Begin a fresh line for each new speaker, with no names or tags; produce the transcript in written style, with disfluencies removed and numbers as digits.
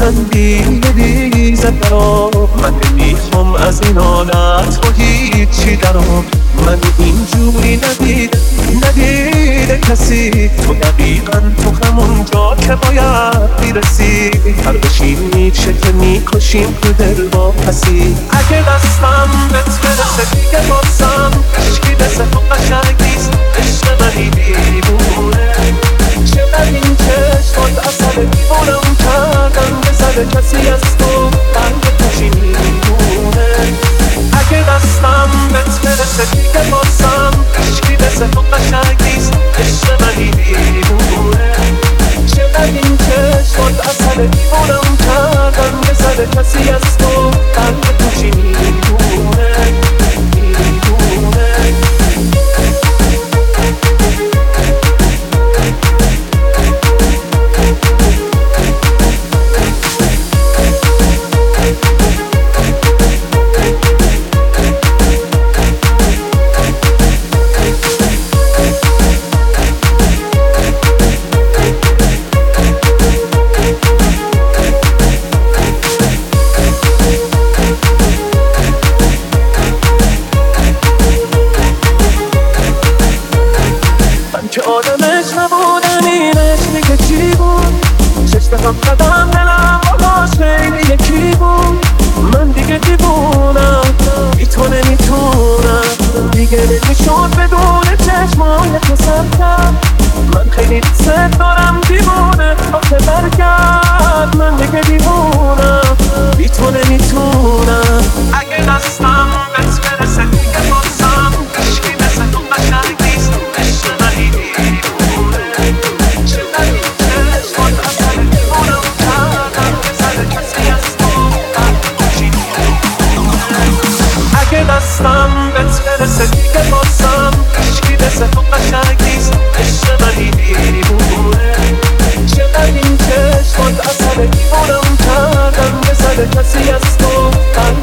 خندی ریزد برام. من نمیخوام از این حالت با هیچی درام. من اینجوری ندیده کسی. تو دقیقاً تو همون جا که باید میرسی. هر بشین میشه که میکشیم تو دل با پسی. اگه دستم بهت برسه دیگه بازم عشقی مثل تو قشنگ نیست. عشق منی دیوونه، چقدر این چشمات اصل دیوونم کردن. بزده کسی از تو قلب توشی میمونه. اگه دستم بهت برسه دیگه بازم عشقی مثل تو قشنگ نیست. عشق منی دیوونه، چقدر این چشمات اصل دیوونم کردن. بزده کسی از تو قلب توشی میمونه. که آدمش نبودم اینش میگه چی بود. چشم هم قدم دلم باهاش خیلی یکی بود. من دیگه دیوونم بی تو نمیتونم دیگه. نمیشد بدون چشمای تو سر کرد. من خیلی دوست دارم دیوونه آخه برگرد. من دیگه دیوونم بی تو نمیتونم. اگه دستم بهت برسه دیگه بازم عشقی مثل تو قشنگ نیست. عشق منی دیوونه، چقدر این چشمات اصل دیوونم کردن. بزده کسی از تو قلب توشی میمونه. اگه دستم بهت برسه دیگه بازم عشقی مثل تو قشنگ نیست. عشق منی دیوونه، چقدر این چشمات اصل دیوونم کردن. بزده کسی از تو قلب